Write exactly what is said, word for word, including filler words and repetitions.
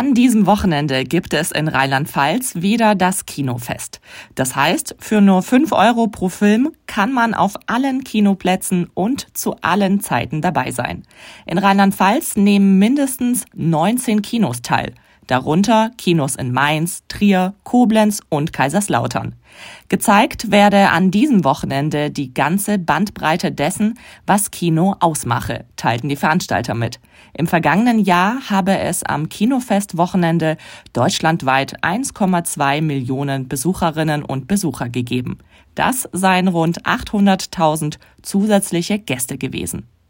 An diesem Wochenende gibt es in Rheinland-Pfalz wieder das Kinofest. Das heißt, für nur fünf Euro pro Film kann man auf allen Kinoplätzen und zu allen Zeiten dabei sein. In Rheinland-Pfalz nehmen mindestens neunzehn Kinos teil. Darunter Kinos in Mainz, Trier, Koblenz und Kaiserslautern. Gezeigt werde an diesem Wochenende die ganze Bandbreite dessen, was Kino ausmache, teilten die Veranstalter mit. Im vergangenen Jahr habe es am Kinofest-Wochenende deutschlandweit eins Komma zwei Millionen Besucherinnen und Besucher gegeben. Das seien rund achthunderttausend zusätzliche Gäste gewesen.